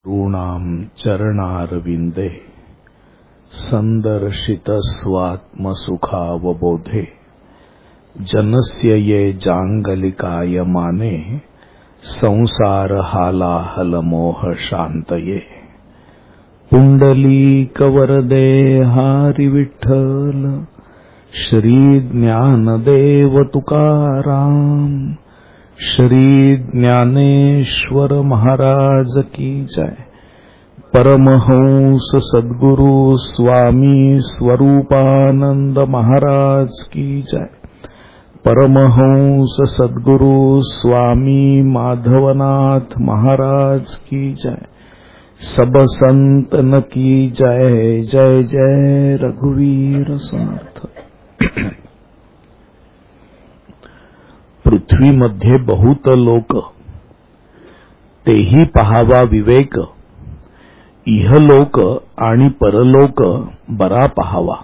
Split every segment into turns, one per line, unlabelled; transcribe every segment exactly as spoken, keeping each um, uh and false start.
गुरूणां चरणारविन्दे सन्दर्शितस्वात्मसुखावबोधे जनस्य ये जाङ्गलिकायमाने संसारहालाहलमोहशान्तये पुण्डलीकवरदे हरिविठ्ठल श्री ज्ञानदेव तुकाराम श्री ज्ञानेश्वर महाराज की जय। परमहंस सद्गुरु स्वामी स्वरूपानंद महाराज की जय। परमहंस सद्गुरु स्वामी माधवनाथ महाराज की जय। सब संतन की जय। जय जय रघुवीर समर्थ। पृथ्वीमध्ये बहुत लोक, तेही पहावा विवेक, इहलोक आणि परलोक बरा पहावा।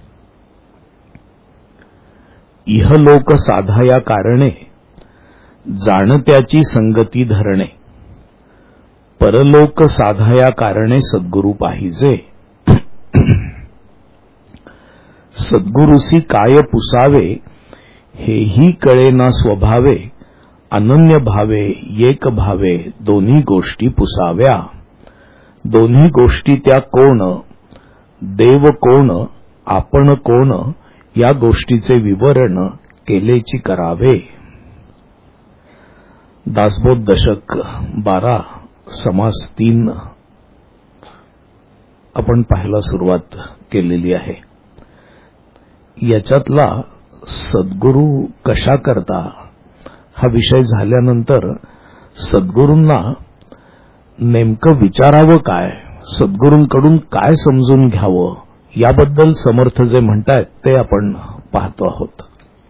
इहलोक साधाया कारणे, जाणत्याची संगती धरणे, परलोक साधाया कारणे सद्गुरु पाहिजे। सद्गुरुसी काय पुसावे, हेही कळेना स्वभावे, अनन्य भावे एक भावे दोन्ही गोष्टी पुसाव्या। दोन्ही गोष्टी त्या कोण, देव कोण, आपण कोण, या गोष्टीचे विवरण केलेची करावे। दासबोध दशक बारा समास तीन आपण पाहायला सुरुवात केलेली आहे। याच्यातला सद्गुरु कशा करता हा विषय झाल्यानंतर सद्गुरूंना नेमकं विचारावं काय, सद्गुरूंकडून काय समजून घ्यावं, याबद्दल समर्थ जे म्हणतायत ते आपण पाहतो आहोत।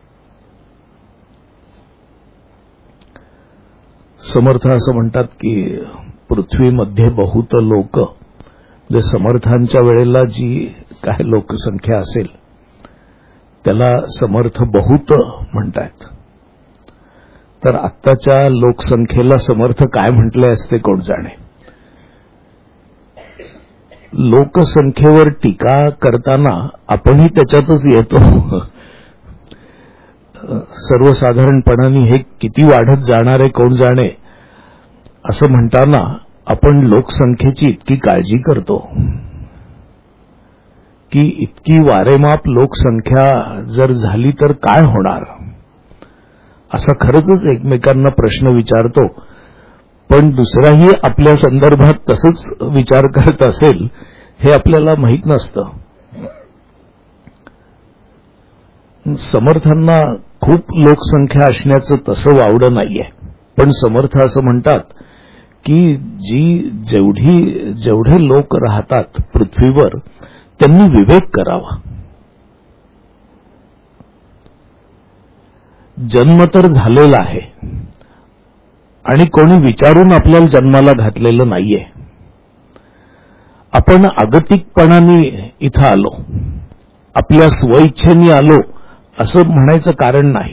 समर्थ असं म्हणतात की पृथ्वीमध्ये बहुत लोक, जे समर्थांच्या वेळेला जी काय लोकसंख्या असेल त्याला समर्थ बहुत म्हणतायत। तर आत्ताच्या लोकसंख्येला समर्थ काय म्हटले असते कोण जाणे। लोकसंख्येवर टीका करताना आपणही त्याच्यातच येतो। सर्वसाधारणपणाने हे किती वाढत जाणार आहे कोण जाणे असं म्हणताना आपण लोकसंख्येची इतकी काळजी करतो की इतकी वारेमाप लोकसंख्या जर झाली तर काय होणार, असा खरंच एकमेकांना प्रश्न विचारतो। पण दुसराही आपल्या संदर्भात तसंच विचार करत असेल हे आपल्याला माहीत नसतं। समर्थांना खूप लोकसंख्या असण्याचं तसं वावडं नाहीये, पण समर्थ असं म्हणतात की जी जेवढी जेवढे लोक राहतात पृथ्वीवर त्यांनी विवेक करावा। जन्म तर झालेला आहे आणि कोणी विचारून आपल्याला जन्माला घातलेलं नाहीये। आपण आगतिकपणाने इथं आलो, आपल्या स्वइच्छेने आलो असं म्हणायचं कारण नाही।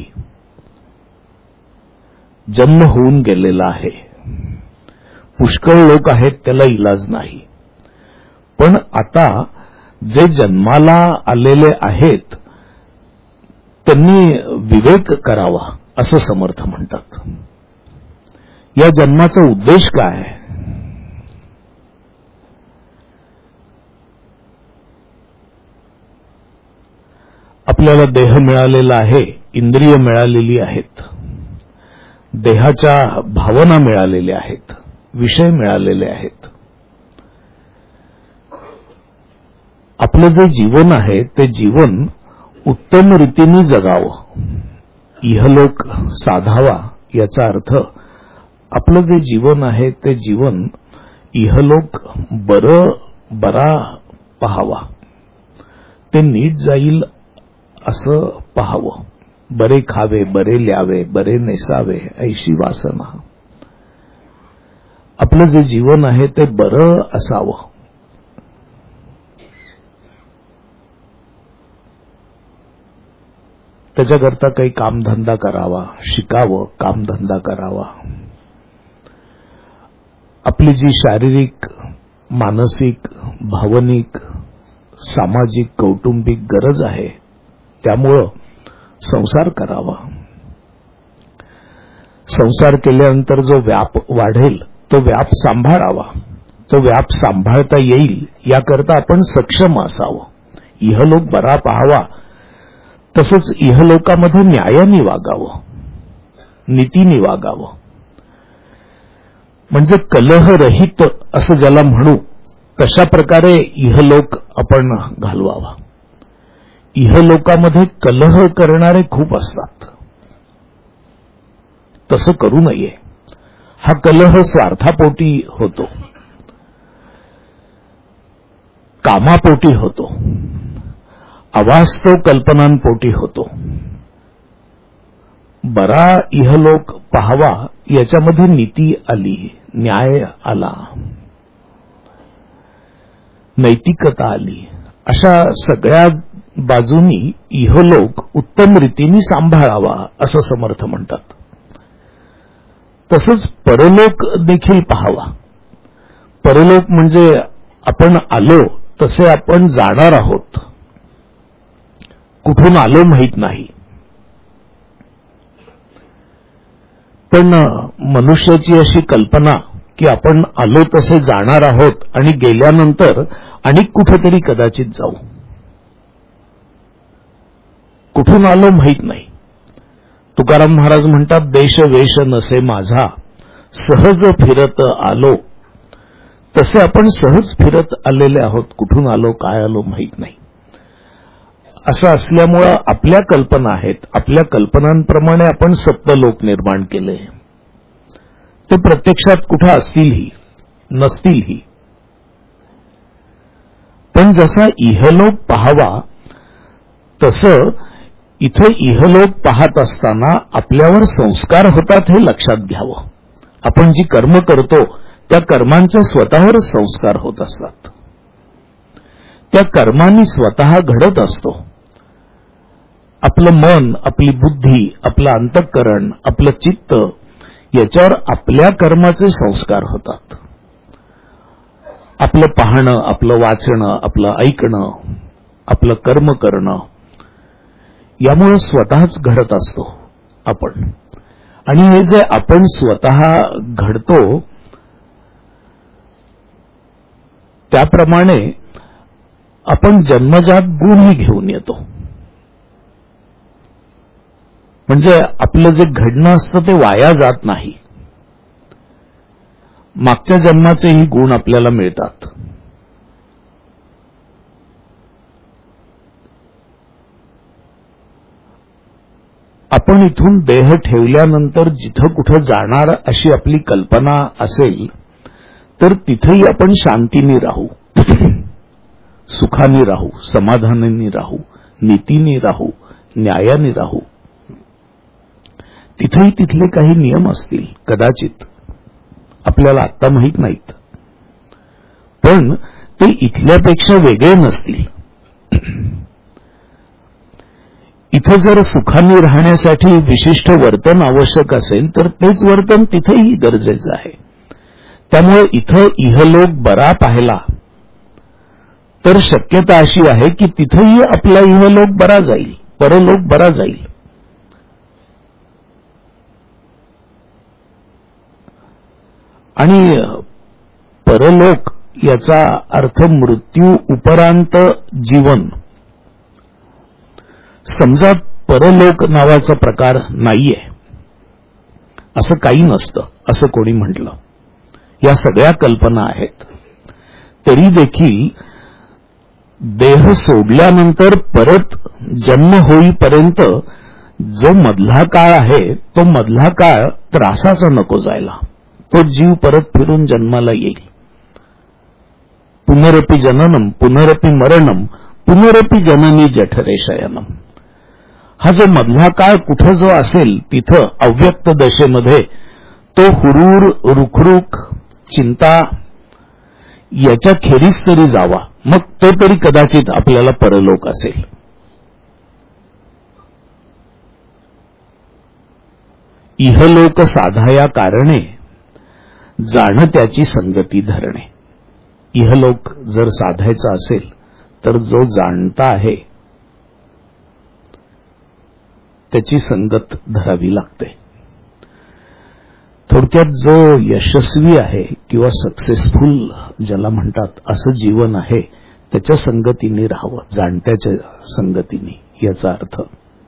जन्म होऊन गेलेला आहे, पुष्कळ लोक आहेत त्याला इलाज नाही। पण आता जे जन्माला आलेले आहेत त्यांनी विवेक करावा असं समर्थ म्हणतात। या जन्माचा उद्देश काय? आपल्याला देह मिळालेला आहे, इंद्रिय मिळालेली आहेत, देहाच्या भावना मिळालेल्या आहेत, विषय मिळालेले आहेत। आपलं जे जीवन आहे ते जीवन उत्तम रीतीने जगावं, इहलोक साधावा। याचा अर्थ आपलं जे जीवन आहे ते जीवन इहलोक बरं बरा पहावा, ते नीट जाईल असं पहावं। बरे खावे, बरे ल्यावे, बरे नेसावे, ऐशी वासना। आपलं जे जीवन आहे ते बरं असावं। त्याच्याकरता काही कामधंदा करावा, शिकावं, कामधंदा करावा। आपली जी शारीरिक, मानसिक, भावनिक, सामाजिक, कौटुंबिक गरज आहे, त्यामुळं संसार करावा. संसार केल्यानंतर जो व्याप वाढेल तो व्याप सांभाळावा. तो व्याप सांभाळता येईल याकरता आपण सक्षम असावं. इहलोक बरा पाहावा, तसंच इहलोकामध्ये न्यायाने वागावं, नीतीने वागावं. म्हणजे कलहरहित असं ज्याला म्हणू तशा प्रकारे इहलोक आपण घालवावा. इहलोकामध्ये कलह करणारे खूप असतात, तसं करू नये. हा कलह स्वार्थापोटी होतो, कामापोटी होतो, अवास्तव कल्पनांपोटी होतो. बरा इहलोक पाहावा याच्यामध्ये नीती आली, न्याय आला, नैतिकता आली. अशा सगळ्या बाजूनी इहलोक उत्तम रीतीने सांभाळावा असं समर्थ म्हणतात. तसंच परलोक देखील पाहावा. परलोक म्हणजे आपण आलो तसे आपण जाणार आहोत, कुठून आलो माहीत नाही. पण मनुष्याची अशी कल्पना की आपण आलो तसे जाणार आहोत आणि गेल्यानंतर आणि कुठेतरी कदाचित जाऊ. कुठून आलो माहीत नाही. तुकाराम महाराज म्हणतात, देश वेश नसे माझा, सहज फिरत आलो. तसे आपण सहज फिरत आलेले आहोत, कुठून आलो काय आलो माहीत नाही. असं असल्यामुळं आपल्या कल्पना आहेत, आपल्या कल्पनांप्रमाणे आपण सप्तलोक निर्माण केले. ते प्रत्यक्षात कुठे असतीलही नसतीलही. पण जसा इहलोक पाहावा तसं इथे इहलोक पाहत असताना आपल्यावर संस्कार होतात हे लक्षात घ्यावं. आपण जी कर्म करतो त्या कर्मांचे स्वतःवर संस्कार होत असतात. त्या कर्मांनी स्वतः घडत असतो. आपलं मन, आपली बुद्धी, आपलं अंतःकरण, आपलं चित्त याच्यावर आपल्या कर्माचे संस्कार होतात. आपलं पाहणं, आपलं वाचणं, आपलं ऐकणं, आपलं कर्म करणं यामुळे स्वतःच घडत असतो आपण. आणि हे जे आपण स्वतः घडतो त्याप्रमाणे आपण जन्मजात गुणही घेऊन येतो. म्हणजे आपलं जे घडणं असतं ते वाया जात नाही. मागच्या जन्माचेही गुण आपल्याला मिळतात. आपण इथून देह ठेवल्यानंतर जिथं कुठं जाणार अशी आपली कल्पना असेल तर तिथेही आपण शांतीने राहू, सुखाने राहू, समाधानाने राहू, नीतीने राहू, न्यायाने राहू. तिथेही तिथले काही नियम असतील कदाचित, आपल्याला आत्ता माहीत नाहीत, पण ते इथल्यापेक्षा वेगळे नसतील. इथं जर सुखाने राहण्यासाठी विशिष्ट वर्तन आवश्यक असेल तर तेच वर्तन तिथेही गरजेचं आहे. त्यामुळे इथं इहलोक बरा पाहिला तर शक्यता अशी आहे की तिथेही आपला इहलोक बरा जाईल, परलोक बरा जाईल. आणि परलोक याचा अर्थ मृत्यू उपरांत जीवन. समजा परलोक नावाचा प्रकार नाहीये, असं काही नसतं असं कोणी म्हटलं, या सगळ्या कल्पना आहेत. तरी देखील देह सोडल्यानंतर परत जन्म होईपर्यंत जो मधला काळ आहे तो मधला काळ त्रासाचा नको जायला. तो जीव परत फिरून जन्माला येईल. पुनरपि जननम पुनरपि मरणम पुनरपि जननी जठरे शयनम. हा जो मधला काळ कुठं जो असेल तिथं अव्यक्त दशेमध्ये तो हुरूर, रुखरुख, चिंता याच्या खेरीज तरी जावा, मग तो तरी कदाचित आपल्याला परलोक असेल. इहलोक साधाया कारणे जाणत्याची संगती धरणे. इहलोक जर साधायचा असेल तर जो जाणता आहे त्याची संगत धरावी लागते. थोडक्यात जो यशस्वी आहे किंवा सक्सेसफुल ज्याला म्हणतात असं जीवन आहे त्याच्या संगतीने राहावं, जाणत्याच्या संगतीने. याचा अर्थ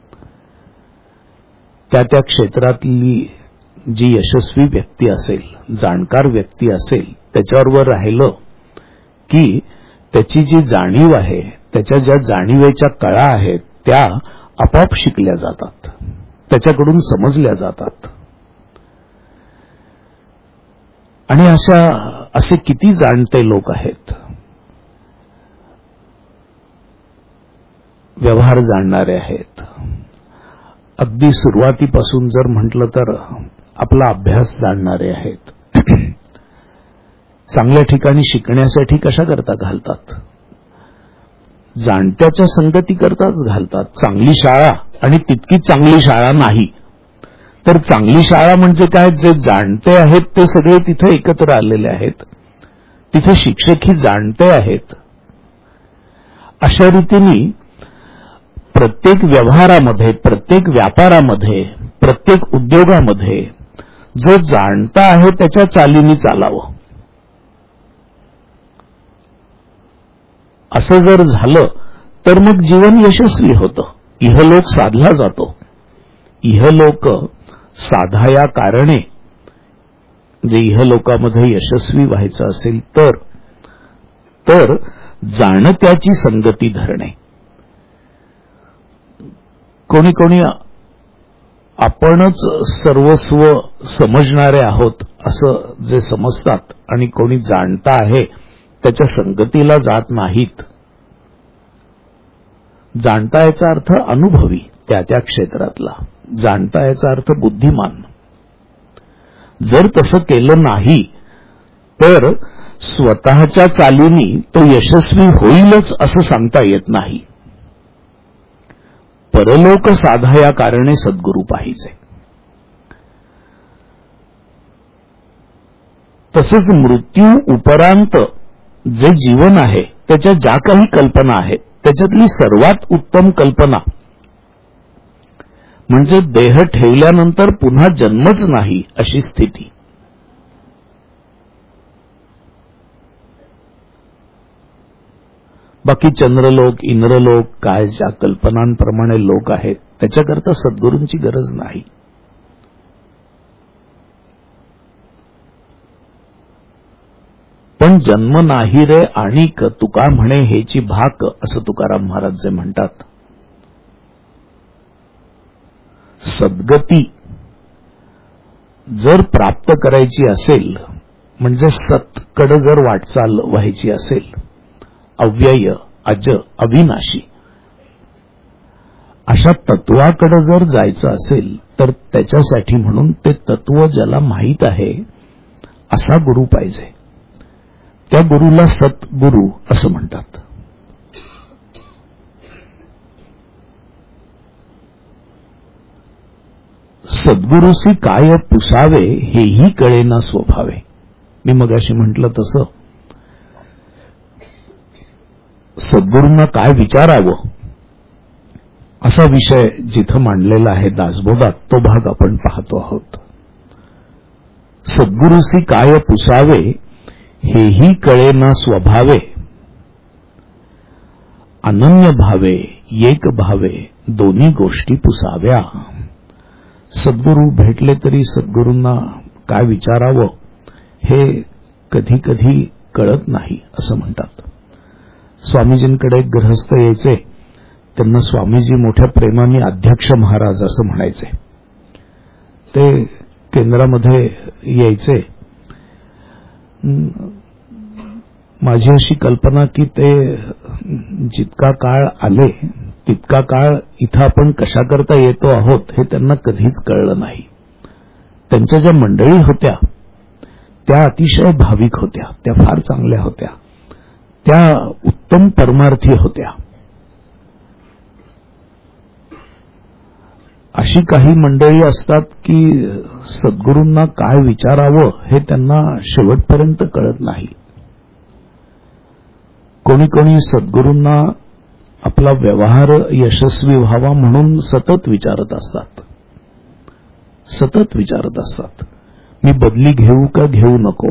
त्या त्या क्षेत्रातली जी यशस्वी व्यक्ती असेल, जाणकार व्यक्ती असेल, त्याच्याबरोबर राहिलं की त्याची जी जाणीव आहे, त्याच्या ज्या जाणीवेच्या कळा आहेत त्या आपोआप शिकल्या जातात, त्याच्याकडून समजल्या जातात. आणि अशा असे किती जाणते लोक आहेत, व्यवहार जाणणारे आहेत. अगदी सुरुवातीपासून जर म्हटलं तर आपला अभ्यास जाणणारे आहेत. चांगल्या ठिकाणी शिकण्यासाठी कशा करता घालतात, जाणत्याच्या संगती करताच घालतात. चांगली शाळा आणि तितकी चांगली शाळा नाही तर चांगली शाळा म्हणजे काय, जे जाणते आहेत ते सगळे तिथे एकत्र आलेले आहेत, तिथे शिक्षकही जाणते आहेत. अशा रीतीने प्रत्येक व्यवहारामध्ये, प्रत्येक व्यापारामध्ये, प्रत्येक उद्योगामध्ये जो जाणता आहे त्याच्या चालीने चालावं. असं जर झालं तर मग जीवन यशस्वी होतं, इहलोक साधला जातो. इहलोक साधाया कारणे, म्हणजे इहलोकामध्ये यशस्वी व्हायचं असेल तर तर जाणत्याची संगती धरणे. कोणी कोणी आपणच सर्वस्व समजणारे आहोत असं जे समजतात आणि कोणी जाणता आहे त्याच्या संगतीला जात नाहीत. जाणता याचा अर्थ अनुभवी, त्या त्या क्षेत्रातला. जाणता याचा अर्थ बुद्धिमान. जर तसं केलं नाही तर स्वतःच्या चालीनी तो यशस्वी होईलच असं सांगता येत नाही. परलोक साधाया कारणे सद्गुरू पाहिजे. तसेच मृत्यू उपरांत जे जीवन आहे त्याच्या ज्या काही कल्पना आहेत त्याच्यातली सर्वात उत्तम कल्पना म्हणजे देह ठेवल्यानंतर पुन्हा जन्मच नाही अशी स्थिती. बाकी चंद्रलोक, इंद्रलोक काय ज्या कल्पनांप्रमाणे लोक आहेत त्याच्याकरता सद्गुरूंची गरज नाही. पण जन्म नाही रे आणिक तुका म्हणे हेची भाक, असं तुकाराम महाराज जे म्हणतात. सद्गती जर प्राप्त करायची असेल म्हणजे सतकडे जर वाटचाल व्हायची असेल, अव्यय, अज, अविनाशी अशा तत्वाकडे जर जायचं असेल तर त्याच्यासाठी म्हणून ते तत्व ज्याला माहीत आहे असा गुरु पाहिजे. त्या गुरुला सद्गुरू असं म्हणतात. सद्गुरूसी काय पुसावे हेही कळेना स्वभावे. मी मगाशी म्हटलं तसं सद्गुरूंना काय विचारावं असा विषय जिथं मांडलेला आहे दासबोधात, तो भाग आपण पाहतो आहोत. सद्गुरूसी काय पुसावे हेही कळेना स्वभावे, अनन्य भावे एक भावे दोन्ही गोष्टी पुसाव्या. सद्गुरू भेटले तरी सद्गुरूंना काय विचारावं हे कधी कधी कळत नाही असं म्हणतात. स्वामीजींकडे एक गृहस्थ यायचे, त्यांना स्वामीजी मोठ्या प्रेमाने अध्यक्ष महाराज असं म्हणायचे. ते केंद्रामध्ये यायचे. माझी अशी कल्पना की ते जितका काळ आले तितका काळ इथं आपण कशा करता येतो आहोत हे त्यांना कधीच कळलं नाही. त्यांच्या ज्या मंडळी होत्या त्या अतिशय भाविक होत्या, त्या फार चांगल्या होत्या, त्या उत्तम परमार्थी होत्या. अशी काही मंडळी असतात की सद्गुरूंना काय विचारावं हे त्यांना शेवटपर्यंत कळत नाही. कोणी कोणी सद्गुरूंना आपला व्यवहार यशस्वी व्हावा म्हणून सतत विचारत असतात सतत विचारत असतात मी बदली घेऊ का घेऊ नको,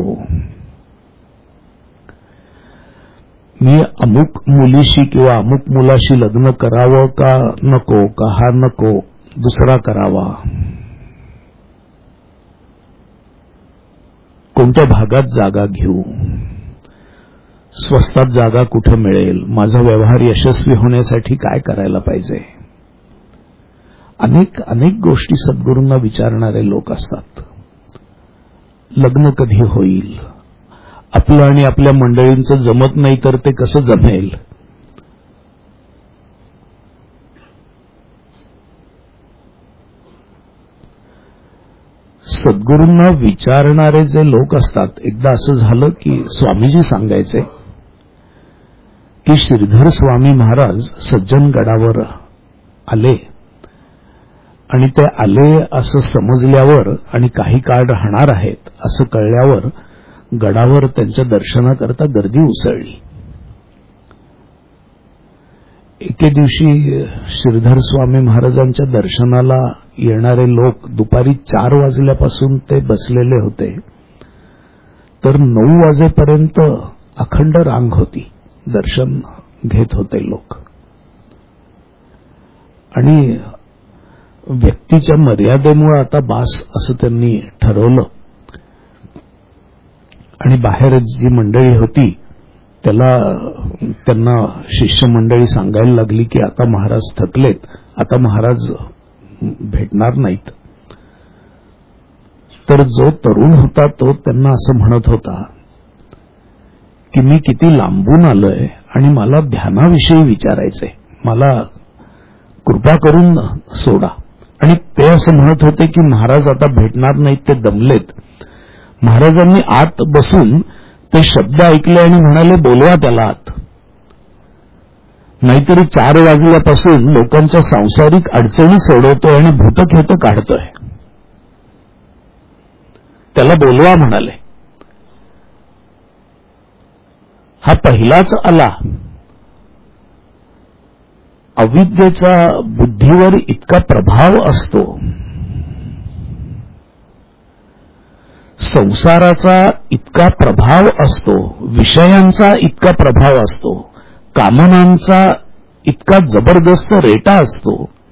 मी अमुक मुलीशी किंवा अमुक मुलाशी लग्न करावं का नको, का हा नको दुसरा करावा, कोणत्या भागात जागा घेऊ, स्वस्तात जागा कुठे मिळेल, माझा व्यवहार यशस्वी होण्यासाठी काय करायला पाहिजे. अनेक अनेक गोष्टी सद्गुरूंना विचारणारे लोक असतात. लग्न कधी होईल, आपलं आणि आपल्या मंडळींचं जमत नाही तर ते कसं जमेल, सद्गुरूंना विचारणारे जे लोक असतात. एकदा असं झालं की स्वामीजी सांगायचे की श्रीधर स्वामी महाराज सज्जनगडावर आले आणि ते आले असं समजल्यावर आणि काही काळ राहणार आहेत असं कळल्यावर गडावर त्यांच्या दर्शनाकरता गर्दी उसळली. एके दिवशी श्रीधर स्वामी महाराजांच्या दर्शनाला येणारे लोक दुपारी चार वाजल्यापासून ते बसलेले होते तर नऊ वाजेपर्यंत अखंड रांग होती. दर्शन घेत होते लोक आणि व्यक्तीच्या मर्यादेमुळे आता बास असं त्यांनी ठरवलं आणि बाहेर जी मंडळी होती त्याला त्यांना शिष्यमंडळी सांगायला लागली की आता महाराज थकलेत, आता महाराज भेटणार नाहीत. तर जो तरुण होता तो त्यांना असं म्हणत होता की मी किती लांबून आलोय आणि मला ध्यानाविषयी विचारायचंय, मला कृपा करून सोडा. आणि ते असं म्हणत होते की महाराज आता भेटणार नाहीत, ते दमलेत. महाराजांनी आत बसून ते शब्द ऐकले आणि म्हणाले बोलवा त्याला आत, नाहीतरी चार वाजल्यापासून लोकांच्या सांसारिक अडचणी सोडवतोय आणि भूतखेत काढतोय, त्याला बोलवा म्हणाले. हा पहिलाच आला. अविद्येचा बुद्धीवर इतका प्रभाव असतो, संसाराचा इतका प्रभाव असतो, विषयांचा इतका प्रभाव असतो, कामनांचा इतका जबरदस्त रेटा असतो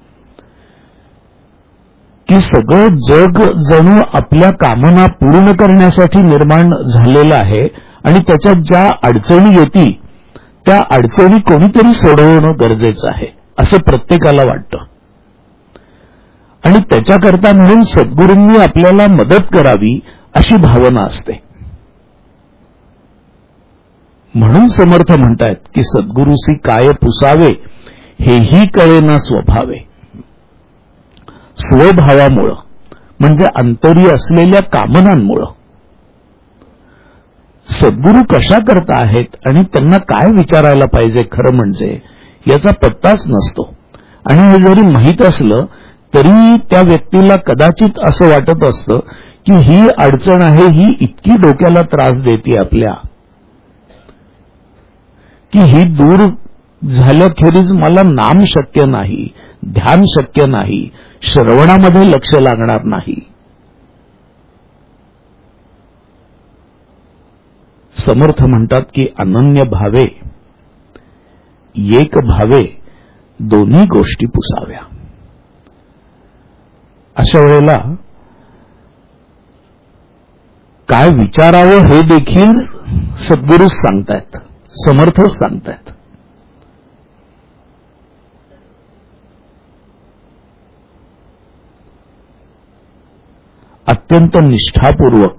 की सगळं जग जणू आपल्या कामना पूर्ण करण्यासाठी निर्माण झालेलं आहे आणि त्याच्यात ज्या अडचणी येतील त्या अडचणी कोणीतरी सोडवणं गरजेचं आहे असं प्रत्येकाला वाटतं. आणि त्याच्याकरता म्हणून सद्गुरूंनी आपल्याला मदत करावी अशी भावना असते. म्हणून समर्थ म्हणतायत की सद्गुरूसी काय पुसावे हेही कळेना स्वभावे. स्वभावामुळं म्हणजे अंतरी असलेल्या कामनांमुळं सद्गुरू कशा करता आहेत आणि त्यांना काय विचारायला पाहिजे खरं म्हणजे याचा पत्ताच नसतो. आणि हे जरी माहीत असलं तरी त्या व्यक्तीला कदाचित असं वाटत असतं की ही अडचण आहे, ही इतकी डोक्याला त्रास देते आपल्या की ही दूर झाल्याखेरीज मला नाम शक्य नाही, ध्यान शक्य नाही, श्रवणामध्ये लक्ष लागणार नाही. समर्थ म्हणतात की अनन्य भावे एक भावे दोन्ही गोष्टी पुसाव्या. अशा वेळेला काय विचारावं हे देखील सद्गुरूच सांगतायत, समर्थच सांगतायत. अत्यंत निष्ठापूर्वक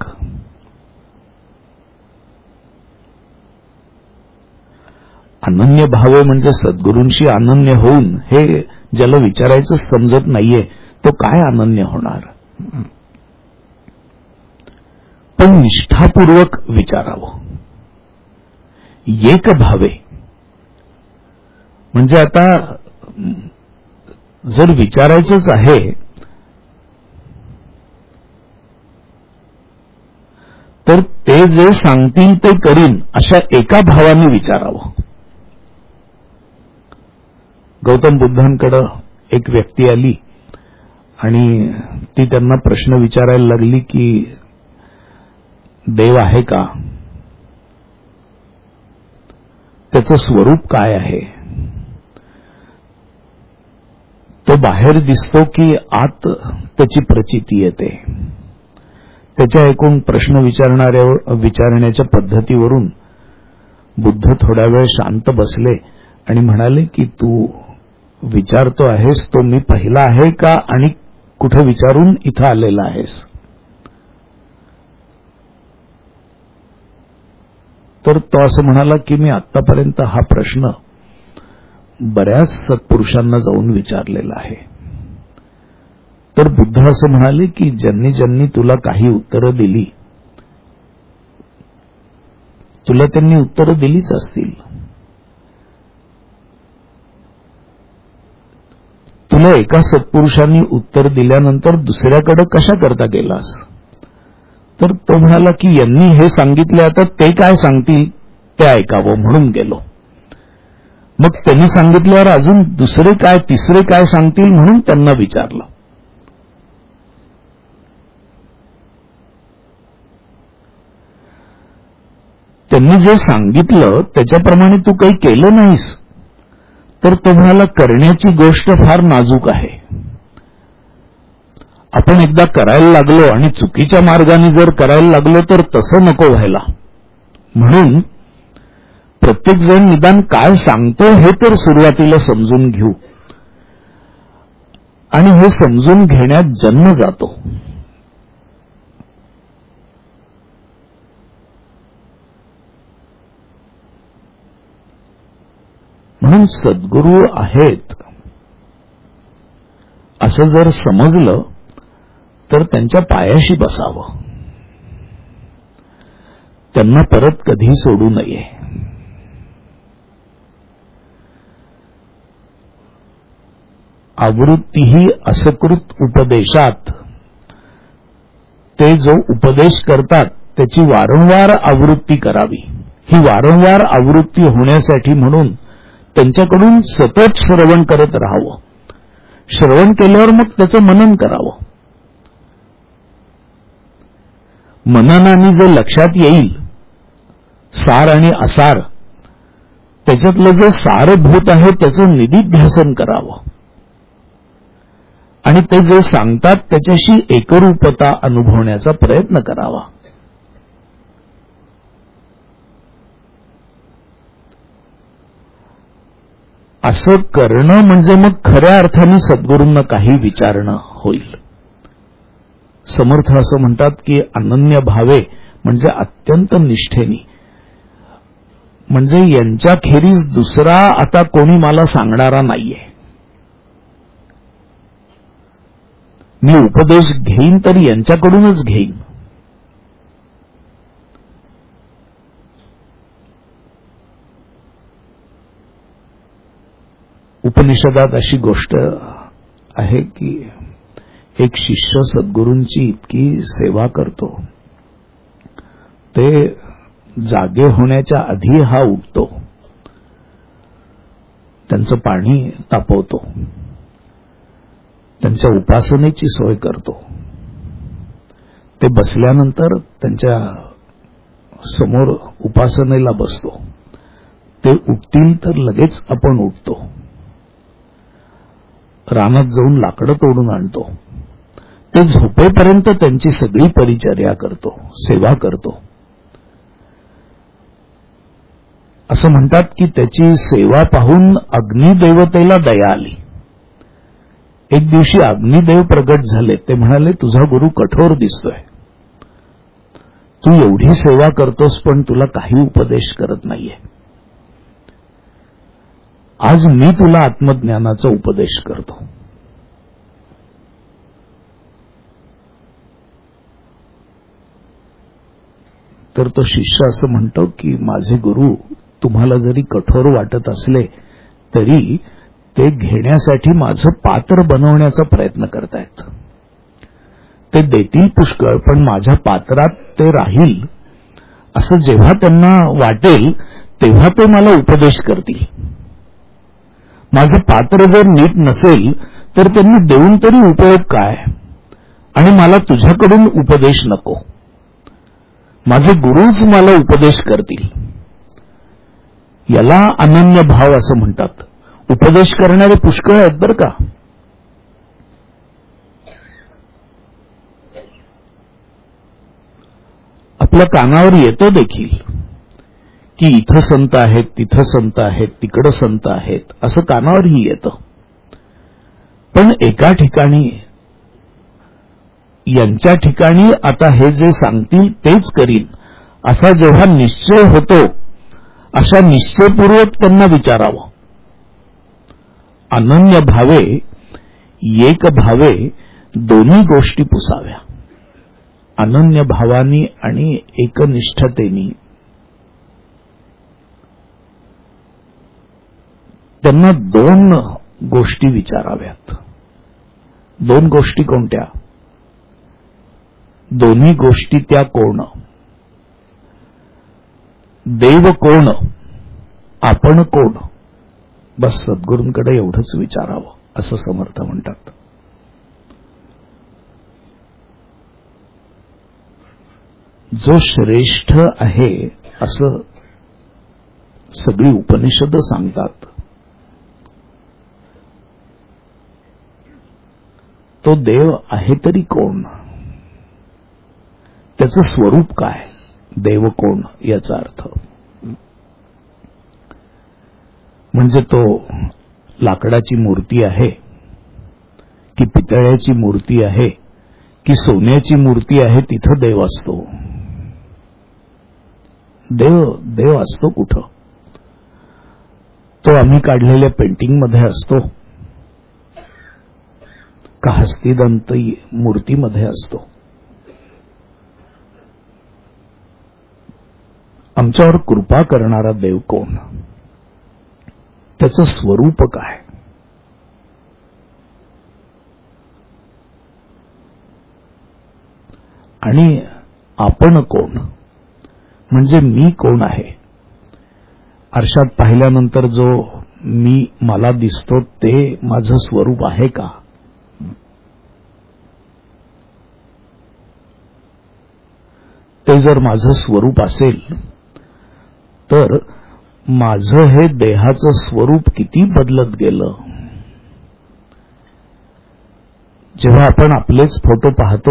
अनन्य भावे म्हणजे सद्गुरूंशी अनन्य होऊन, हे ज्याला विचारायचं समजत नाहीये तो काय अनन्य होणार. पण निष्ठापूर्वक विचारावं. एक भावे म्हणजे आता जर विचारायचंच आहे तर ते जे सांगतील ते करीन अशा एका भावाने विचारावं. गौतम बुद्धांकडे एक व्यक्ती आली आणि ती त्यांना प्रश्न विचारायला लागली की देव आहे का, त्याचं स्वरूप काय आहे, तो बाहेर दिसतो की आत त्याची प्रचिती येते. त्याच्या एकूण प्रश्न विचारणाऱ्या विचारण्याच्या पद्धतीवरून बुद्ध थोडा वेळ शांत बसले आणि म्हणाले की तू विचारतो आहेस तो मी पाहिला आहे का आणि कुठे विचारून इथं आलेला आहेस. तर तो असं म्हणाला की मी आतापर्यंत हा प्रश्न बऱ्याच सत्पुरुषांना जाऊन विचारलेला आहे. तर बुद्ध असं म्हणाले की ज्यांनी ज्यांनी तुला काही उत्तरं दिली तुला त्यांनी उत्तरं दिलीच असतील. तुला एका सत्पुरुषांनी उत्तर दिल्यानंतर दुसऱ्याकडे कशा करता गेलास. तर तो म्हणाला की यांनी हे सांगितले आता ते काय सांगतील ते ऐकावं म्हणून गेलो. मग त्यांनी सांगितल्यावर अजून दुसरे काय तिसरे काय सांगतील म्हणून त्यांना विचारलं. त्यांनी जे सांगितलं त्याच्याप्रमाणे तू काही केलं नाहीस तर तो म्हणाला करण्याची गोष्ट फार नाजूक आहे. आपण एकदा करायला लागलो आणि चुकीच्या मार्गाने जर करायला लागलो तर तसं नको व्हायला. म्हणून प्रत्येक जण निदान काय सांगतो हे तर सुरुवातीला समजून घेऊ आणि हे समजून घेण्यात जन्म जातो. म्हणून सद्गुरू आहेत असं जर समजलं तर त्यांच्या पायाशी बसावं, त्यांना परत कधी सोडू नये. आवृत्तीही असकृत उपदेशात, ते जो उपदेश करतात त्याची वारंवार आवृत्ती करावी. ही वारंवार आवृत्ती होण्यासाठी म्हणून त्यांच्याकडून सतत श्रवण करत राहावं. श्रवण केल्यावर मग त्याचं मनन करावं. मननाने जे लक्षात येईल सार आणि असार, त्याच्यातलं जे सारभूत आहे त्याचं निदिध्यासन करावं आणि ते जे सांगतात त्याच्याशी एकरूपता अनुभवण्याचा प्रयत्न करावा. असं करणं म्हणजे मग खऱ्या अर्थाने सद्गुरूंना काही विचारणं होईल. समर्थ असं म्हणतात की अनन्य भावे म्हणजे अत्यंत निष्ठेनी, म्हणजे यांच्याखेरीज दुसरा आता कोणी मला सांगणारा नाहीये. मी उपदेश घेईन तर यांच्याकडूनच घेईन. उपनिषदात अशी गोष्ट आहे की एक शिष्य सद्गुरूंची इतकी सेवा करतो, ते जागे होण्याच्या आधी हा उठतो, त्यांचं पाणी तापवतो, त्यांच्या उपासनेची सोय करतो. ते बसल्यानंतर त्यांच्या समोर उपासनेला बसतो. ते उठतील तर लगेच आपण उठतो. रानात जाऊन लाकडं तोडून आणतो. ते झोपेपर्यंत त्यांची सगळी परिचर्या करतो, सेवा करतो. असं म्हणतात की त्याची सेवा पाहून अग्निदेवतेला दया आली. एक दिवशी अग्निदेव प्रगट झाले. ते म्हणाले तुझा गुरु कठोर दिसतोय, तू एवढी सेवा करतोस पण तुला काही उपदेश करत नाहीये. आज मी तुला आत्मज्ञानाचा उपदेश करतो. तर तो शिष्य असं म्हणतो की माझे गुरु तुम्हाला जरी कठोर वाटत असले तरी ते घेण्यासाठी माझं पात्र बनवण्याचा प्रयत्न करतायत. ते देतील पुष्कळ पण माझ्या पात्रात ते राहील असं जेव्हा त्यांना वाटेल तेव्हा ते मला उपदेश करतील. माझं पात्र जर नीट नसेल तर त्यांनी देऊन तरी उपयोग काय, आणि मला तुझ्याकडून उपदेश नको. माझे गुरुच मला उपदेश करतील. याला अनन्य भाव असं म्हणतात. उपदेश करणारे पुष्कळ आहेत बरं का. आपल्या कानावर येतं देखील की इथं संत आहेत, तिथं संत आहेत, तिकडं संत आहेत, असं कानावरही येतं. पण एका ठिकाणी, यांच्या ठिकाणी आता हे जे सांगतील तेच करीन असा जेव्हा निश्चय होतो, अशा निश्चयपूर्वक त्यांना विचारावं. अनन्य भावे एक भावे दोन्ही गोष्टी पुसाव्या. अनन्य भावानी आणि एकनिष्ठतेनी त्यांना दोन गोष्टी विचाराव्यात. दोन गोष्टी कोणत्या? दोन्ही गोष्टी त्या कोण? देव कोण, आपण कोण? बस सद्गुरूंकडे एवढंच विचारावं असं समर्थ म्हणतात. जो श्रेष्ठ आहे असं सगळी उपनिषद सांगतात, तो देव आहे तरी कोण? त्याचं स्वरूप काय? देव कोण याचा अर्थ म्हणजे तो लाकडाची मूर्ती आहे की पितळ्याची मूर्ती आहे की सोन्याची मूर्ती आहे, तिथं देव असतो. देव देव असतो कुठं? तो आम्ही काढलेल्या पेंटिंगमध्ये असतो का हस्तिदंत मूर्तीमध्ये असतो? आमच्यावर कृपा करणारा देव कोण? त्याचं स्वरूप काय? आणि आपण कोण म्हणजे मी कोण आहे? आरशात पाहिल्यानंतर जो मी मला दिसतो ते माझं स्वरूप आहे का? ते जर माझं स्वरूप असेल तर माझं हे देहाचं स्वरूप किती बदलत गेलं. जेव्हा आपण आपलेच फोटो पाहतो,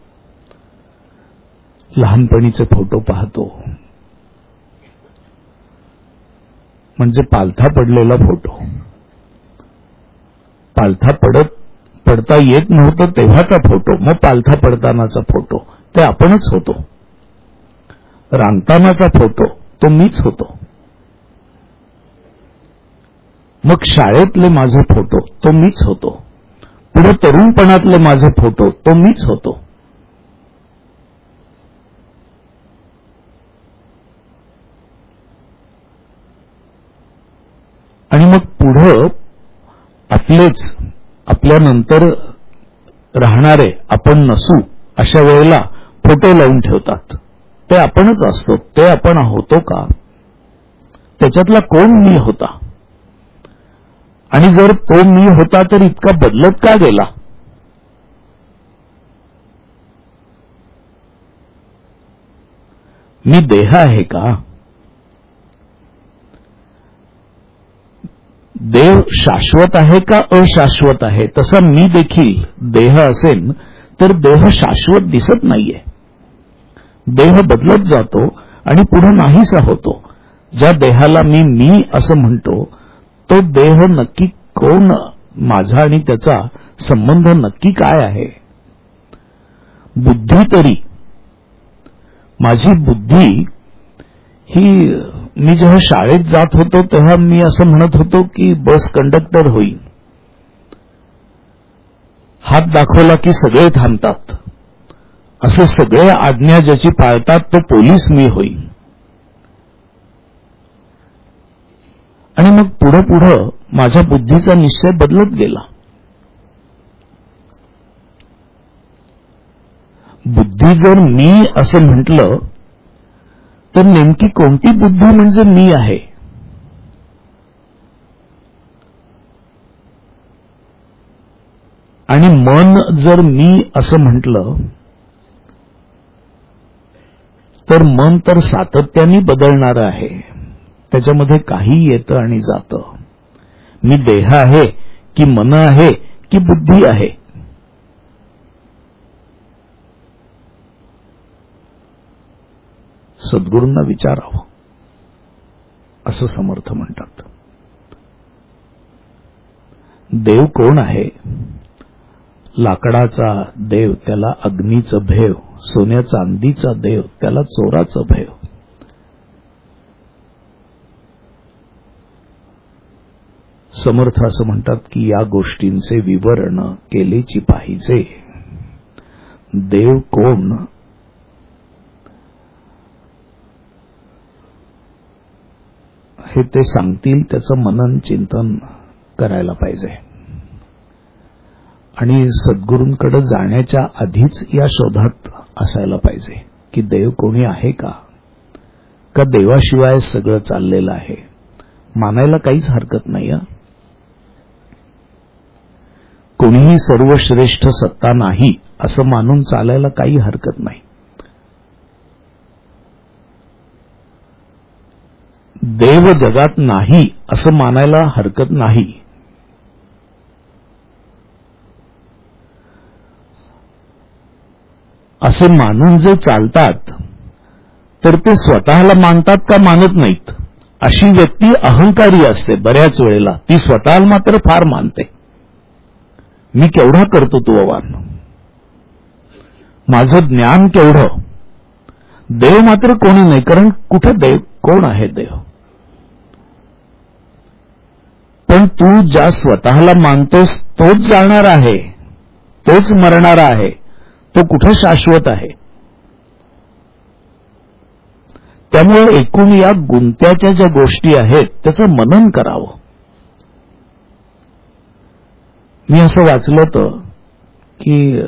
लहानपणीचे फोटो पाहतो, म्हणजे पालथा पडलेला फोटो, पालथा पडत पडता येत नव्हतं तेव्हाचा फोटो, मग पालथा पडतानाचा फोटो, ते आपणच होतो. रांगतानाचा फोटो तो मीच होतो. मग शाळेतले माझे फोटो तो मीच होतो. पुढे तरुणपणातले माझे फोटो तो मीच होतो. आणि मग पुढं आपलेच आपल्यानंतर राहणारे आपण नसू अशा वेळेला फोटो लावून ठेवतात. ते आपणच असतो. ते आपण होतो का? त्याच्यातला कोण मी होता? आणि जर तो मी होता तर इतका बदलत का गेला? मी देह आहे का? देव शाश्वत आहे का अशाश्वत आहे? तसा मी देखील देह असेल तर देह शाश्वत दिसत नाहीये. देह बदलत जातो आणि पुढे नाहीसा होतो. ज्या देहाला मी मी असं म्हणतो तो देह नक्की कोण? माझा आणि त्याचा संबंध नक्की काय आहे? बुद्धी तरी, माझी बुद्धी ही, मी जेव्हा शाळेत जात होतो तेव्हा मी असं म्हणत होतो की बस कंडक्टर होईल. हात दाखवला की सगळे थांबतात. असे सगळे आज्ञा ज्याची पाळतात तो पोलीस मी होईल. आणि मग पुढं पुढं माझ्या बुद्धीचा निश्चय बदलत गेला. बुद्धी जर मी असं म्हटलं तर नेमकी कोणती बुद्धी म्हणजे मी आहे? आणि मन जर मी असं म्हटलं तर मन तर सातत्याने बदलणारं आहे. त्याच्यामध्ये काही येतं आणि जातं. मी देह आहे की मन आहे की बुद्धी आहे? सद्गुरूंना विचारावं असं समर्थ म्हणतात. देव कोण आहे? लाकडाचा देव त्याला अग्नीचं भेव, सोन्या चांदीचा देव त्याला चोराचं भेव. समर्थ असं म्हणतात की या गोष्टींचे विवरण केलेची पाहिजे. देव कोण? हे ते सांगतील, त्याचं मनन चिंतन करायला पाहिजे. आणि सद्गुरूंकडे जाण्याच्या आधीच या शोधात असायला पाहिजे की देव कोणी आहे का? का देवाशिवाय सगळं चाललेलं आहे? मानायला काहीच हरकत नाही. कोणीही सर्वश्रेष्ठ सत्ता नाही असं मानून चालायला काही हरकत नाही. देव जगात नाही असं मानायला हरकत नाही. असे मानून जे चालतात तर ते स्वतःला मानतात का मानत नाहीत? अशी व्यक्ती अहंकारी असते. बऱ्याच वेळेला ती स्वतःला मात्र फार मानते. मी केवढा कर्तृत्ववान, माझं ज्ञान केवढं. देव मात्र कोणी नाही. कारण कुठं देव? कोण आहे देव? पण तू ज्या स्वतःला मानतोस तोच जाणार आहे, तोच मरणार आहे. तो कुठं शाश्वत आहे? त्यामुळे एकूण या गुंत्याच्या ज्या गोष्टी आहेत त्याचं मनन करावं. मी असं वाचलं होतं की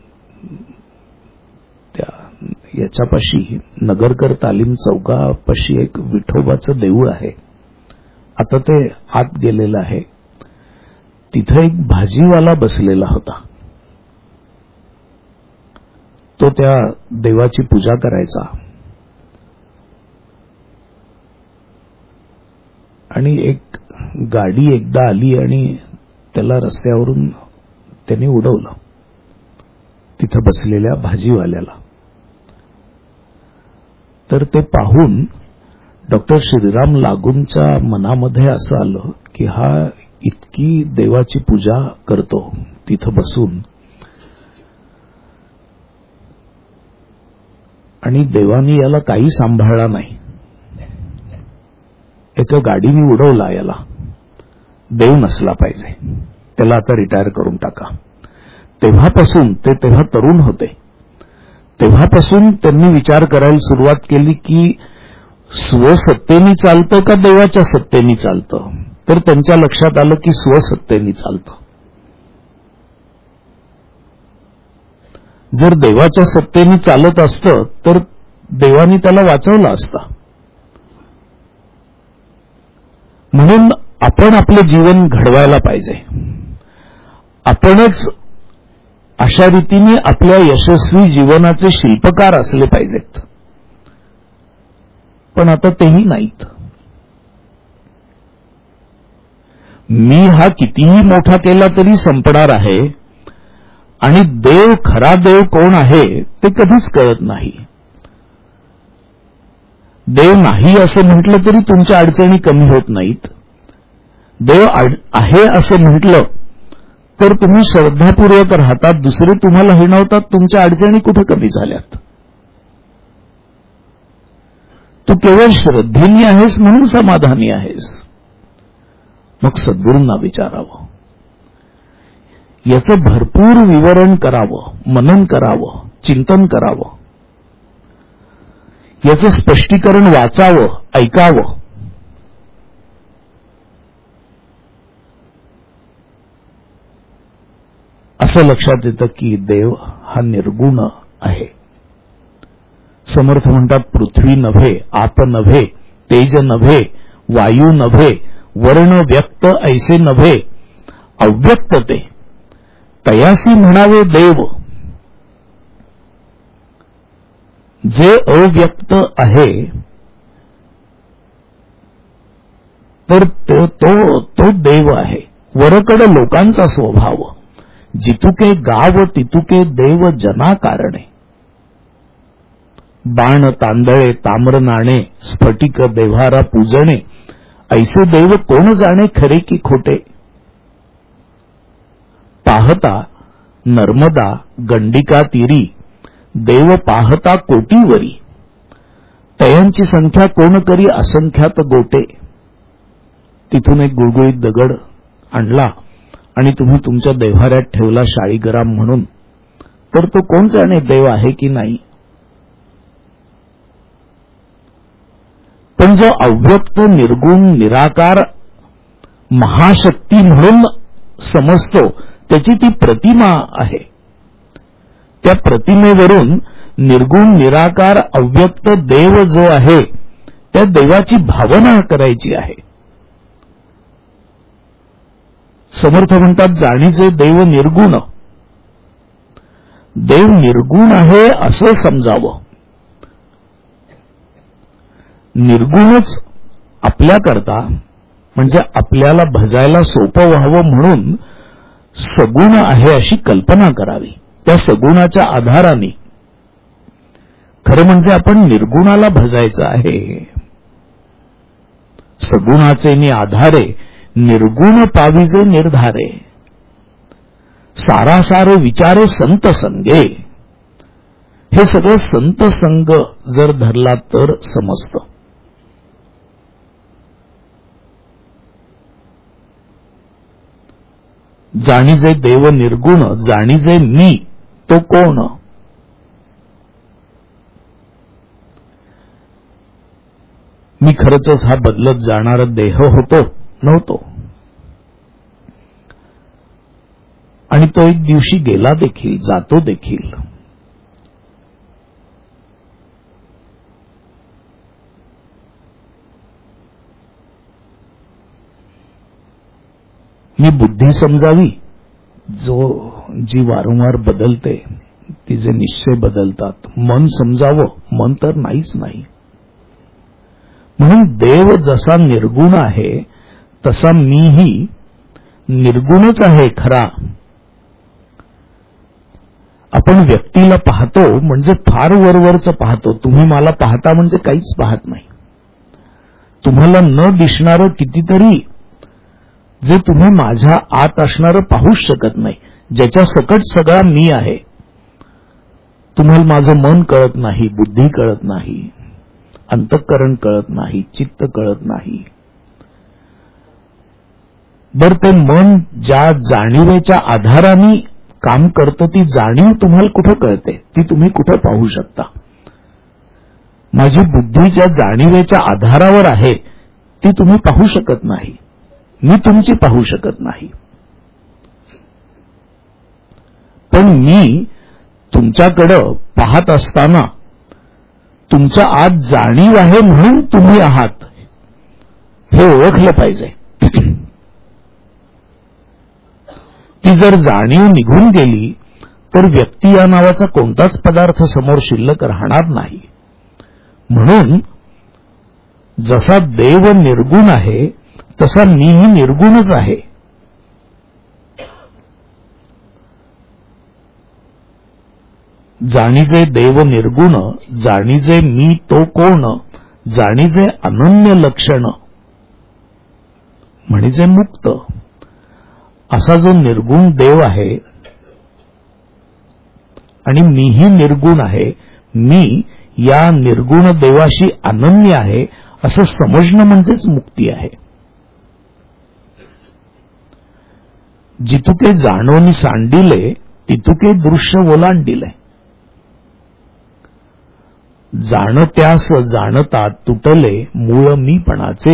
त्या याच्यापाशी नगरकर तालीम चौकापाशी एक विठोबाचं देऊळ आहे. आता ते आत गेलेलं आहे. तिथं एक भाजीवाला बसलेला होता. तो त्या देवाची पूजा करायचा. आणि एक गाडी एकदा आली आणि त्याला रस्त्यावरून त्याने उडवलं तिथं बसलेल्या भाजीवाल्याला. तर ते पाहून डॉक्टर श्रीराम लागूंच्या मनामध्ये असं आलं की हा इतकी देवाची पूजा करतो तिथं बसून, आणि देवानी याला काही सांभाळला नाही. एका गाडीने उडवला याला. देव नसला पाहिजे. त्याला आता रिटायर करून टाका. तेव्हापासून ते तेव्हा तरुण होते. तेव्हापासून त्यांनी विचार करायला सुरुवात केली की स्वसत्तेनी चालतं का देवाच्या सत्तेनी चालतं? तर त्यांच्या लक्षात आलं की स्वसत्तेनी चालतं. जर देवाच्या सत्तेने चालत असतं तर देवानी त्याला वाचवलं असतं. म्हणून आपण आपलं जीवन घडवायला पाहिजे. आपणच अशा रीतीने आपल्या यशस्वी जीवनाचे शिल्पकार असले पाहिजेत. पण आता तेही नाहीत. मी हा कितीही मोठा केला तरी संपणार आहे आणि देव, खरा देव कोण आहे ते कधीच कळत नाही. देव नाही असं म्हटलं तरी तुमच्या अडचणी कमी होत नाहीत. देव आहे असं म्हटलं तर तुम्ही श्रद्धापूर्वक राहतात, दुसरे तुम्हाला हिणवतात, तुमच्या अडचणी कुठे कमी झाल्यात? तू केवळ श्रद्धेनी आहेस म्हणून समाधानी आहेस. मग सद्गुरूंना विचारावं, याचं भरपूर विवरण करावं, मनन करावं, चिंतन करावं, याचं स्पष्टीकरण वाचावं, ऐकावं. असं लक्षात येतं की देव हा निर्गुण आहे. समर्थ म्हणतात, पृथ्वी नव्हे, आप नव्हे, तेज नव्हे, वायू नव्हे, वर्ण व्यक्त ऐसे नव्हे, अव्यक्त ते तयासी म्हणावे देव. जे अव्यक्त आहे तर तो तो, तो देव आहे. वरकड लोकांचा स्वभाव, जितुके गाव तितुके देव जना कारणे. बाण तांदळे ताम्र नाणे, स्फटिक देव्हारा पूजणे, ऐसे देव कोण जाणे खरे की खोटे. पाहता नर्मदा गंडिका तीरी, देव पाहता कोटीवरी. तयांची संख्या कोण करी असंख्यात गोटे. तिथून एक गुळगुळीत दगड आणला आणि तुम्ही तुमच्या देव्हाऱ्यात ठेवला शाळीग्राम म्हणून, तर तो कोण जाणे देव आहे की नाही. पण जो अव्यक्त निर्गुण निराकार महाशक्ती म्हणून समजतो, त्याची ती प्रतिमा आहे. त्या प्रतिमेवरून निर्गुण निराकार अव्यक्त देव जो आहे त्या देवाची भावना करायची आहे. समर्थ म्हणतात, जाणीचे देव निर्गुण. देव निर्गुण आहे असं समजावं. निर्गुणच आपल्याकरता म्हणजे आपल्याला भजायला सोपं व्हावं म्हणून सगुण आहे अशी कल्पना करावी. त्या सगुणाच्या आधाराने खरं म्हणजे आपण निर्गुणाला भजायचं आहे. सगुणाचे नि आधारे निर्गुण पाविजे निर्धारे. सारासार विचारे संत संगे. हे सगळं संत संग जर धरला तर समजतं. जाणीजे देव निर्गुण, जाणीजे मी तो कोण. मी खरंच हा बदलत जाणारा देह होतो नव्हतो, आणि तो एक दिवशी गेला देखील, जातो देखील. मी बुद्धी समजावी जो जी वारंवार बदलते, तिचे निश्चय बदलतात. मन समजावं, मन तर नाहीच नाही. म्हणून देव जसा निर्गुण आहे तसा मीही निर्गुणच आहे खरा. आपण व्यक्तीला पाहतो म्हणजे फार वरवरचं पाहतो. तुम्ही मला पाहता म्हणजे काहीच पाहत नाही. तुम्हाला न दिसणारं कितीतरी जे तुम्ही माझ्या आत असणारं पाहूच शकत नाही, ज्याच्या सकट सगळा मी आहे. तुम्हाला माझं मन कळत नाही, बुद्धी कळत नाही, अंतःकरण कळत नाही, चित्त कळत नाही. बर ते मन ज्या जाणीवेच्या आधाराने काम करतं, ती जाणीव तुम्हाला कुठं कळते, ती तुम्ही कुठं पाहू शकता. माझी बुद्धी ज्या जाणीवेच्या आधारावर आहे ती तुम्ही पाहू शकत नाही, मी तुमची पाहू शकत नाही. पण मी तुमच्याकडं पाहत असताना तुमच्या आत जाणीव आहे म्हणून तुम्ही आहात हे ओळखलं पाहिजे. ती जर जाणीव निघून गेली तर व्यक्ती या नावाचा कोणताच पदार्थ समोर शिल्लक राहणार नाही. म्हणून जसा देव निर्गुण आहे तसा मीही निर्गुणच आहे. जाणीजे देव निर्गुण, जाणीजे मी तो कोण, जाणीजे अनन्य लक्षण, म्हणजे मुक्त. असा जो निर्गुण देव आहे आणि मीही निर्गुण आहे, मी या निर्गुण देवाशी अनन्य आहे असं समजणं म्हणजेच मुक्ती आहे. जितुके जाणोनी सांडिले तितुके दृश्य ओलांडिले. जाणत्यास जाणता तुटले मूळ मीपणाचे.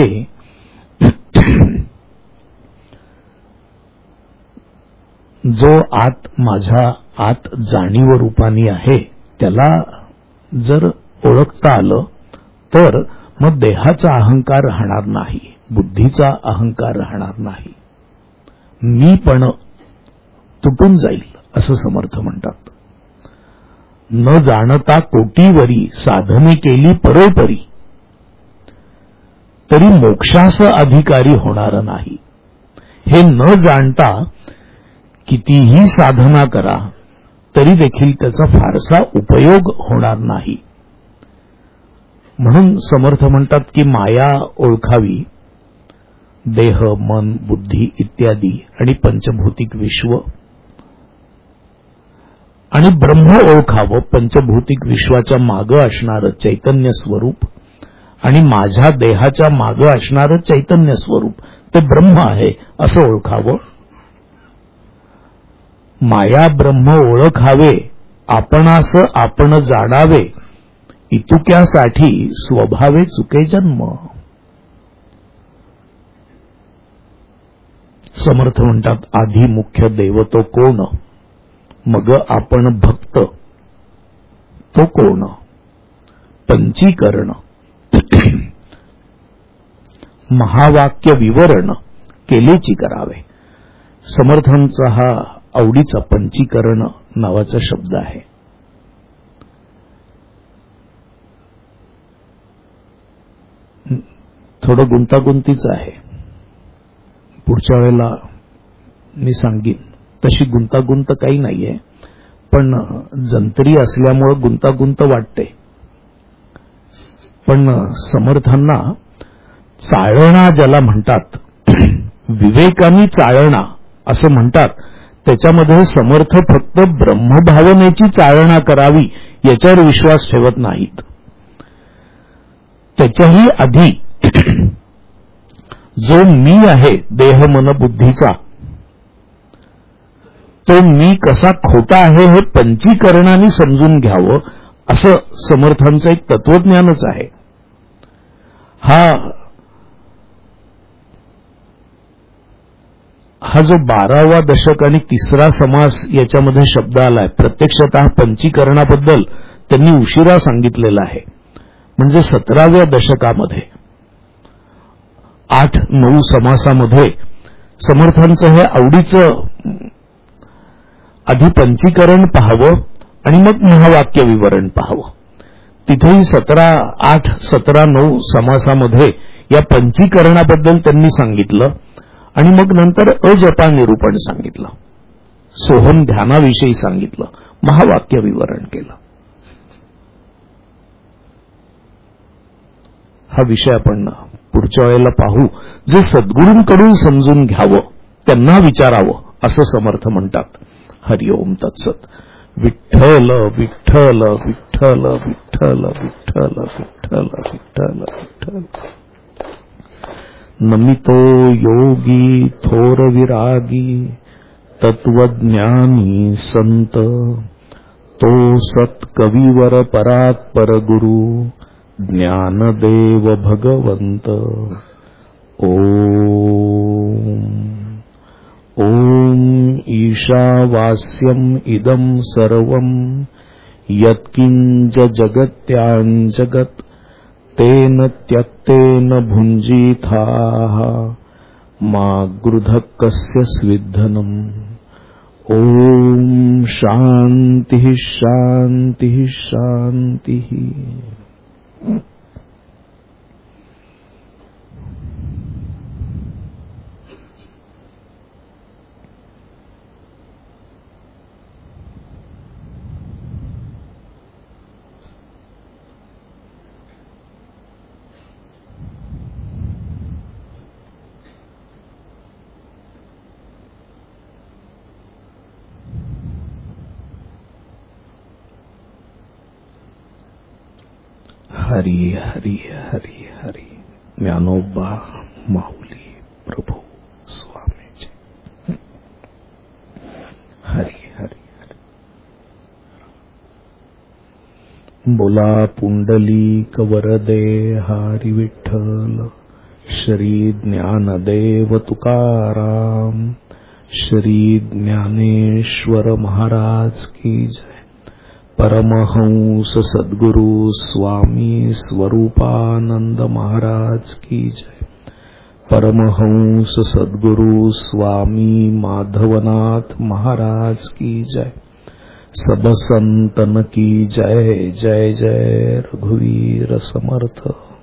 जो आत माझ्या आत जाणीव रूपानी आहे त्याला जर ओळखता आलं तर मग देहाचा अहंकार राहणार नाही, बुद्धीचा अहंकार राहणार नाही, मी पण तुटून जाईल असं समर्थ म्हणतात. न जाणता कोटीवरी साधने केली परोपरी, तरी मोक्षास अधिकारी होणार नाही. हे न जाणता कितीही साधना करा तरी देखील त्याचा फारसा उपयोग होणार नाही. म्हणून समर्थ म्हणतात की माया ओळखावी, देह, मन, बुद्धी इत्यादी आणि पंचभौतिक विश्व, आणि ब्रह्म ओळखावं, पंचभौतिक विश्वाच्या मागं असणारं चैतन्य स्वरूप आणि माझ्या देहाच्या मागं असणारं चैतन्य स्वरूप ते ब्रह्म आहे असं ओळखावं. माया ब्रह्म ओळखावे, आपणास आपण जाणावे, इतुक्यासाठी स्वभावे चुके जन्म. समर्थ म्हणतात आधी मुख्य देव तो कोण, मग आपण भक्त तो कोण. पंचीकरण महावाक्य विवरण केलेची करावे. समर्थांचा हा आवडीचा पंचीकरण नावाचा शब्द आहे. थोडं गुंतागुंतीचं आहे, पुढच्या वेळेला मी सांगीन. तशी गुंतागुंत काही नाहीये, पण जंत्री असल्यामुळं गुंतागुंत वाटते. पण समर्थांना चाळणा ज्याला म्हणतात, विवेकानी चाळणा असं म्हणतात, त्याच्यामध्ये समर्थ फक्त ब्रह्मभावनेची चाळणा करावी याच्यावर विश्वास ठेवत नाहीत. त्याच्याही आधी जो मी आहे देह मन बुद्धीचा, तो मी कसा खोटा आहे हे पंचीकरणाने समजून घ्यावं असं समर्थांचं एक तत्वज्ञानच आहे. हा हा जो बारावा दशक आणि तिसरा समास याच्यामध्ये शब्द आलाय, प्रत्यक्षतः पंचीकरणाबद्दल त्यांनी उशिरा सांगितलेला आहे. म्हणजे सतराव्या दशकामध्ये आठ नऊ समासामध्ये समर्थांचं हे आवडीचं आधी पंचीकरण पाहावं आणि मग महावाक्य विवरण पाहावं. तिथेही सतरा आठ सतरा नऊ समासामध्ये या पंचीकरणाबद्दल त्यांनी सांगितलं आणि मग नंतर अजपा निरूपण सांगितलं, सोहम ध्यानाविषयी सांगितलं, महावाक्य विवरण केलं. हा विषय आपण पुढच्या वेळेला पाहू. जे सद्गुरूंकडून समजून घ्यावं, त्यांना विचारावं असं समर्थ म्हणतात. हरिओम तत्सत. विठ्ठल विठ्ठल विठ्ठल विठ्ठल विठ्ठल विठ्ठल विठ्ठल विठ्ठल. नमितो योगी थोर विरागी तत्वज्ञानी संत, तो सत कविवर परात्पर गुरु ज्ञानदेव भगवंत. ओम ओम ईशावास्यम इदं सर्वं यत्किंच जगत्यां जगत् तेन त्यक्तेन भुञ्जीथाः मा गृधः कस्य स्विद्धनम्. ओम शांति शांति शांति. हरी हरी हरी हरी. ज्ञानोबा माऊली प्रभू स्वामीजी. हरी हरी हरी. बोला पुंडलीक वरदे हरी विठ्ठल. श्री ज्ञानदेव तुकाराम. श्री ज्ञानेश्वर महाराज की जय. परमहंस सद्गुरु स्वामी स्वरूपानंद महाराज की जय। परमहंस सद्गुरु स्वामी माधवनाथ महाराज की जय। सब संतन की जय। जय जय रघुवीर समर्थ।